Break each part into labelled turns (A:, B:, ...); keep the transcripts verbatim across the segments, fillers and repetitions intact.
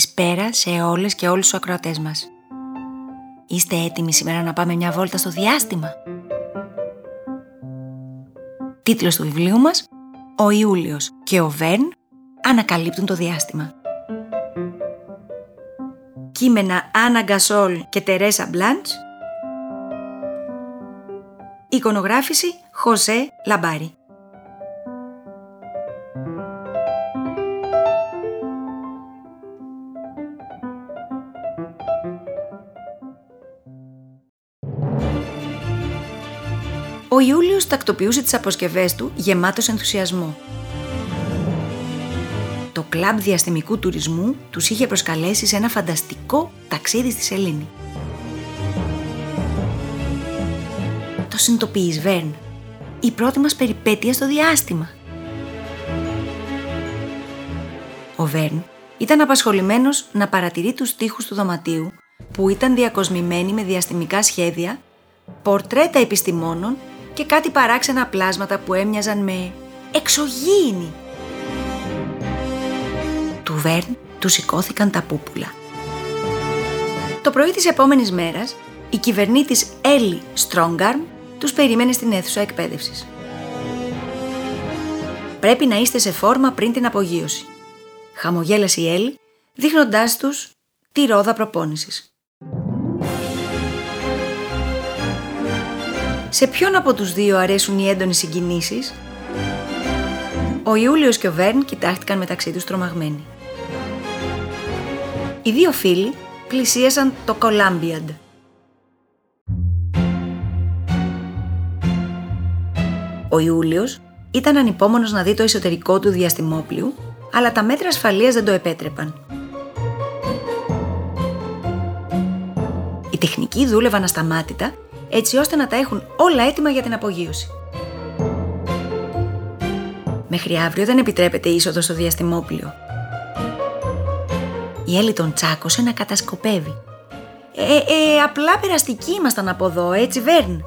A: Καλησπέρα σε όλες και όλους τους ακροατές μας. Είστε έτοιμοι σήμερα να πάμε μια βόλτα στο διάστημα? Τίτλος του βιβλίου μας: Ο Ιούλιος και ο Βέρν ανακαλύπτουν το διάστημα. Κείμενα Άννα Γκασόλ και Τερέσα Μπλάντς. Εικονογράφηση Χωσέ Λαμπάρη. Ο Ιούλιος τακτοποιούσε τις αποσκευές του γεμάτος ενθουσιασμό. Το κλαμπ διαστημικού τουρισμού τους είχε προσκαλέσει σε ένα φανταστικό ταξίδι στη σελήνη. Το συνειδητοποιείς, Βέρν? Η πρώτη μας περιπέτεια στο διάστημα. Ο Βέρν ήταν απασχολημένος να παρατηρεί τους τοίχους του δωματίου που ήταν διακοσμημένοι με διαστημικά σχέδια, πορτρέτα επιστημόνων και κάτι παράξενα πλάσματα που έμοιαζαν με εξωγήινοι. Του Βέρν του σηκώθηκαν τα πούπουλα. Το πρωί της επόμενης μέρας, η κυβερνήτης Έλλη Στρόγκαρμ τους περίμενε στην αίθουσα εκπαίδευσης. «Πρέπει να είστε σε φόρμα πριν την απογείωση», χαμογέλασε η Έλλη, δείχνοντάς τους τη ρόδα προπόνησης. Σε ποιον από τους δύο αρέσουν οι έντονες συγκινήσεις? Ο Ιούλιος και ο Βέρν κοιτάχτηκαν μεταξύ τους τρομαγμένοι. Οι δύο φίλοι πλησίασαν το Κολάμπιαντ. Ο Ιούλιος ήταν ανυπόμονος να δει το εσωτερικό του διαστημόπλοιου, αλλά τα μέτρα ασφαλείας δεν το επέτρεπαν. Οι τεχνικοί δούλευαν ασταμάτητα, έτσι ώστε να τα έχουν όλα έτοιμα για την απογείωση. Μέχρι αύριο δεν επιτρέπεται η είσοδος στο διαστημόπλοιο. Η Έλλη τον τσάκωσε να κατασκοπεύει. Ε, ε, απλά περαστικοί ήμασταν από εδώ, έτσι, Βέρν?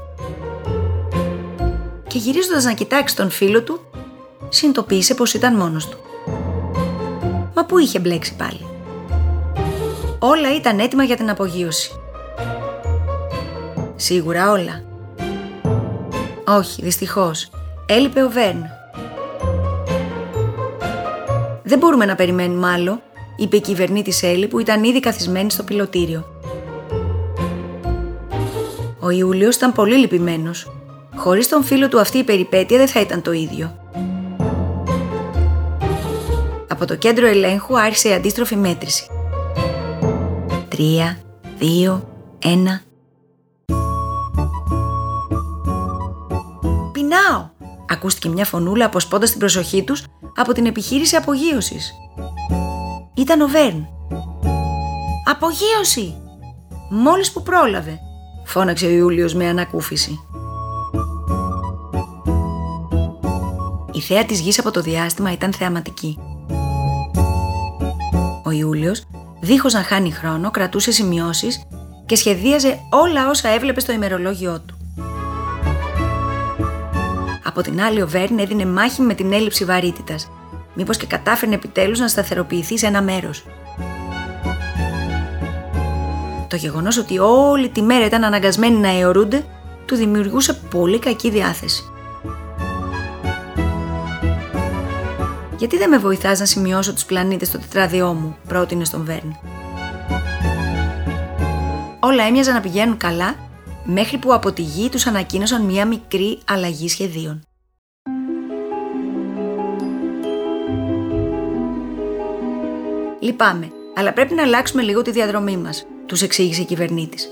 A: Και γυρίζοντας να κοιτάξει τον φίλο του, συνειδητοποίησε πως ήταν μόνος του. Μα πού είχε μπλέξει πάλι? Όλα ήταν έτοιμα για την απογείωση. Σίγουρα όλα? Όχι, δυστυχώς. Έλειπε ο Βέρν. «Δεν μπορούμε να περιμένουμε άλλο», είπε η κυβερνήτης Έλλη που ήταν ήδη καθισμένη στο πιλωτήριο. Ο Ιούλιος ήταν πολύ λυπημένος. Χωρίς τον φίλο του αυτή η περιπέτεια δεν θα ήταν το ίδιο. Από το κέντρο ελέγχου άρχισε η αντίστροφη μέτρηση. Τρία, δύο, ένα... «Πεινάω», ακούστηκε μια φωνούλα αποσπώντας την προσοχή τους από την επιχείρηση απογείωσης. Ήταν ο Βέρν. «Απογείωση! Μόλις που πρόλαβε», φώναξε ο Ιούλιος με ανακούφιση. Η θέα της γης από το διάστημα ήταν θεαματική. Ο Ιούλιος, δίχως να χάνει χρόνο, κρατούσε σημειώσεις και σχεδίαζε όλα όσα έβλεπε στο ημερολόγιό του. Από την άλλη, ο Βέρν έδινε μάχη με την έλλειψη βαρύτητας. Μήπως και κατάφερνε επιτέλους να σταθεροποιηθεί σε ένα μέρος. Το γεγονός ότι όλη τη μέρα ήταν αναγκασμένοι να αιωρούνται του δημιουργούσε πολύ κακή διάθεση. «Γιατί δεν με βοηθάς να σημειώσω τους πλανήτες στο τετράδιό μου?» πρότεινε στον Βέρν. Όλα έμοιαζαν να πηγαίνουν καλά, μέχρι που από τη γη τους ανακοίνωσαν μία μικρή αλλαγή σχεδίων. «Λυπάμαι, αλλά πρέπει να αλλάξουμε λίγο τη διαδρομή μας», τους εξήγησε η κυβερνήτης.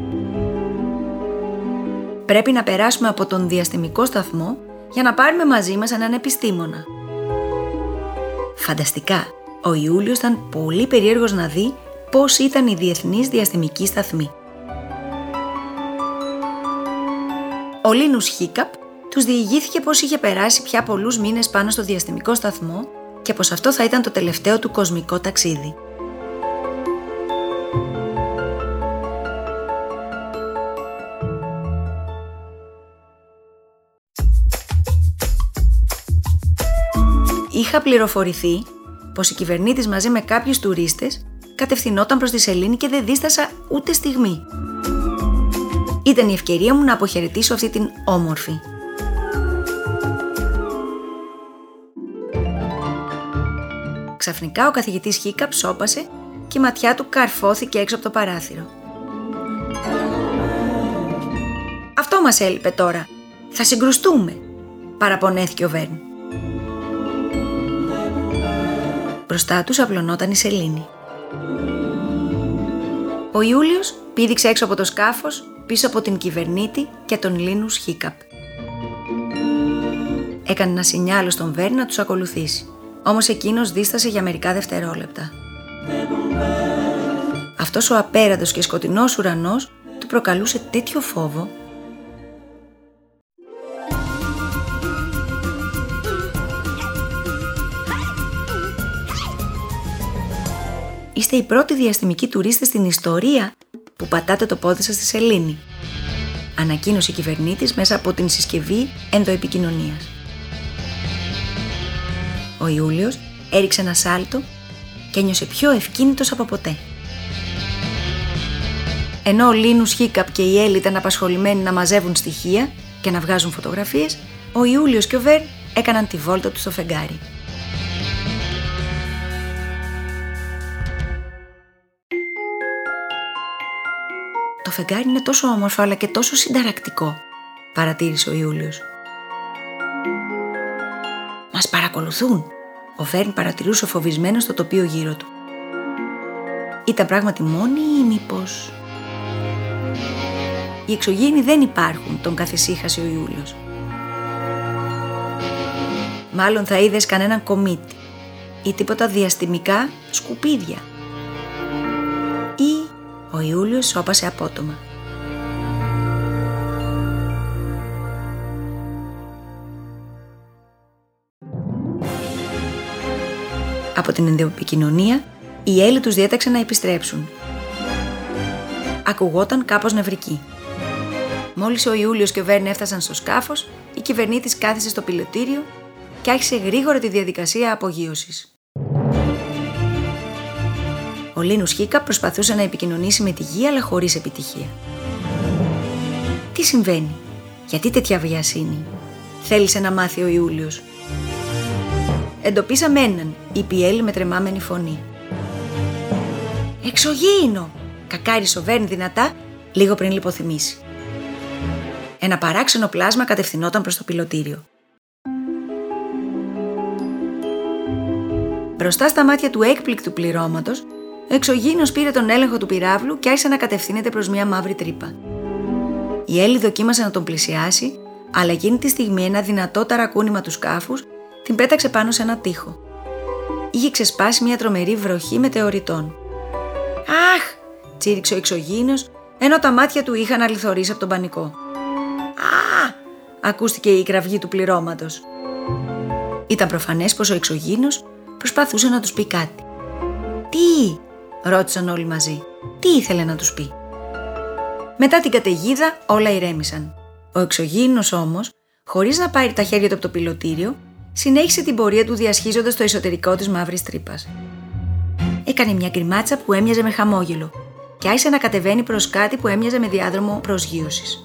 A: «Πρέπει να περάσουμε από τον διαστημικό σταθμό για να πάρουμε μαζί μας έναν επιστήμονα». Φανταστικά, ο Ιούλιος ήταν πολύ περίεργος να δει πώς ήταν η διεθνής διαστημική σταθμή. Ο Λίνους Χίκαπ τους διηγήθηκε πως είχε περάσει πια πολλούς μήνες πάνω στο διαστημικό σταθμό και πως αυτό θα ήταν το τελευταίο του κοσμικό ταξίδι. «Είχα πληροφορηθεί πως η κυβερνήτης μαζί με κάποιους τουρίστες κατευθυνόταν προς τη σελήνη και δεν δίστασα ούτε στιγμή. Ήταν η ευκαιρία μου να αποχαιρετήσω αυτή την όμορφη. Ξαφνικά ο καθηγητής Χίκαπ σώπασε και η ματιά του καρφώθηκε έξω από το παράθυρο. «Αυτό μας έλειπε τώρα. Θα συγκρουστούμε», παραπονέθηκε ο Βέρν. Μπροστά τους απλωνόταν η σελήνη. Ο Ιούλιος πήδηξε έξω από το σκάφος, πίσω από την κυβερνήτη και τον Λίνους Χίκαπ. Έκανε ένα σινιάλο στον Βέρν να τους ακολουθήσει, όμως εκείνος δίστασε για μερικά δευτερόλεπτα. Αυτός ο απέραντος και σκοτεινός ουρανός του προκαλούσε τέτοιο φόβο. Είστε οι πρώτοι διαστημικοί τουρίστες στην ιστορία που πατάτε το πόδι σας στη σελήνη, ανακοίνωσε η κυβερνήτης μέσα από την συσκευή ενδοεπικοινωνίας. Ο Ιούλιος έριξε ένα σάλτο και ένιωσε πιο ευκίνητος από ποτέ. Ενώ ο Λίνους Χίκαπ και η Έλλη ήταν απασχολημένοι να μαζεύουν στοιχεία και να βγάζουν φωτογραφίες, ο Ιούλιος και ο Βέρν έκαναν τη βόλτα του στο φεγγάρι. «Το φεγγάρι είναι τόσο όμορφο αλλά και τόσο συνταρακτικό», παρατήρησε ο Ιούλιος. «Μας παρακολουθούν», ο Βέρν παρατηρούσε φοβισμένος το τοπίο γύρω του. «Ήταν πράγματι μόνοι ή μήπως...» «Οι εξωγήινοι δεν υπάρχουν», τον καθησύχασε ο Ιούλιος. «Μάλλον θα είδες κανέναν κομίτη ή τίποτα διαστημικά σκουπίδια». Ή ο Ιούλιος σώπασε απότομα. Από την ενδοεπικοινωνία, η Έλλη τους διέταξε να επιστρέψουν. Ακουγόταν κάπως νευρική. Μόλις ο Ιούλιος και ο Βέρν έφτασαν στο σκάφος, η κυβερνήτης κάθισε στο πιλωτήριο και άρχισε γρήγορα τη διαδικασία απογείωσης. Ο Λίνους Χίκαπ προσπαθούσε να επικοινωνήσει με τη γη, αλλά χωρίς επιτυχία. «Τι συμβαίνει, γιατί τέτοια βιασύνη?» θέλησε να μάθει ο Ιούλιος. «Εντοπίσαμε έναν», είπε η Έλλη με τρεμάμενη φωνή. «Εξωγήινο», κακάρισε ο Βέρν δυνατά, λίγο πριν λιποθυμήσει. Ένα παράξενο πλάσμα κατευθυνόταν προς το πιλωτήριο. Μπροστά στα μάτια του έκπληκτου πληρώματος, ο εξωγήινος πήρε τον έλεγχο του πυράβλου και άρχισε να κατευθύνεται προς μια μαύρη τρύπα. Η Έλλη δοκίμασε να τον πλησιάσει, αλλά εκείνη τη στιγμή ένα δυνατό ταρακούνημα του σκάφους την πέταξε πάνω σε ένα τοίχο. Είχε ξεσπάσει μια τρομερή βροχή μετεωριτών. «Αχ!» τσίριξε ο εξωγήινος, ενώ τα μάτια του είχαν αληθωρήσει από τον πανικό. «Α!» ακούστηκε η κραυγή του πληρώματος. Ήταν προφανές πως ο εξωγήινος προσπαθούσε να τους πει κάτι. «Τι?» ρώτησαν όλοι μαζί. Τι ήθελε να τους πει? Μετά την καταιγίδα όλα ηρέμησαν. Ο εξωγήινος όμως, χωρίς να πάρει τα χέρια του από το πιλωτήριο, συνέχισε την πορεία του διασχίζοντας το εσωτερικό της μαύρης τρύπας. Έκανε μια γκριμάτσα που έμοιαζε με χαμόγελο και άρχισε να κατεβαίνει προς κάτι που έμοιαζε με διάδρομο προσγείωσης.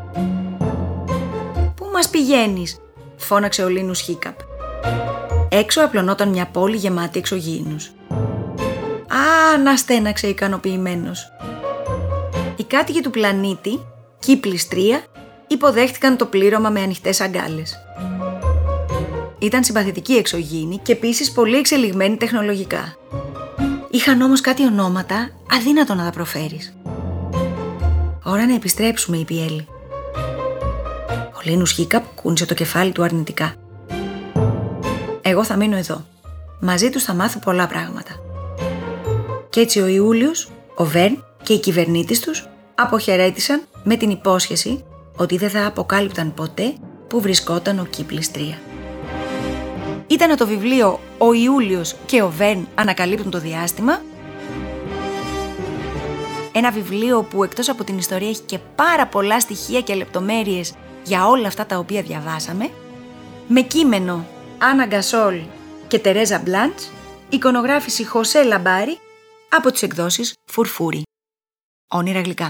A: «Πού μας πηγαίνεις?» φώναξε ο Λίνους Χίκαπ. Έξω απλωνόταν μια πόλη γεμάτη εξωγήινους. «Α!» αναστέναξε ικανοποιημένος. Οι κάτοικοι του πλανήτη, Κύπλης τρία, υποδέχτηκαν το πλήρωμα με ανοιχτές αγκάλες. Ήταν συμπαθητικοί εξωγήινοι και επίσης πολύ εξελιγμένοι τεχνολογικά. Είχαν όμως κάτι ονόματα αδύνατο να τα προφέρεις. «Ώρα να επιστρέψουμε», είπε η Έλλη. Ο Λίνους Χίκαπ κούνησε το κεφάλι του αρνητικά. «Εγώ θα μείνω εδώ. Μαζί τους θα μάθω πολλά πράγματα». Κι έτσι ο Ιούλιος, ο Βέρν και οι κυβερνήτες τους αποχαιρέτησαν με την υπόσχεση ότι δεν θα αποκάλυπταν ποτέ που βρισκόταν ο Κύπλης τρία. Ήταν το βιβλίο «Ο Ιούλιος και ο Βέρν ανακαλύπτουν το διάστημα». Ένα βιβλίο που εκτός από την ιστορία έχει και πάρα πολλά στοιχεία και λεπτομέρειες για όλα αυτά τα οποία διαβάσαμε, με κείμενο Άννα Γκασόλ και Τερέζα Μπλάντς, εικονογράφηση Χωσέ Λαμπάρη από τις εκδόσεις Φουρφούρι. Όνειρα γλυκά.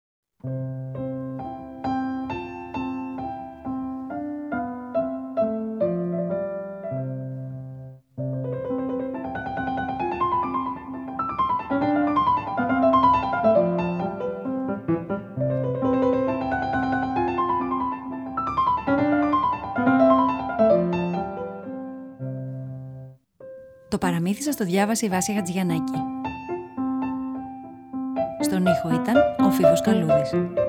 A: Το παραμύθι σας το διάβασε η Βάσια Χατζηγιαννάκη. Στον ήχο ήταν ο Φίβος Καλούδης.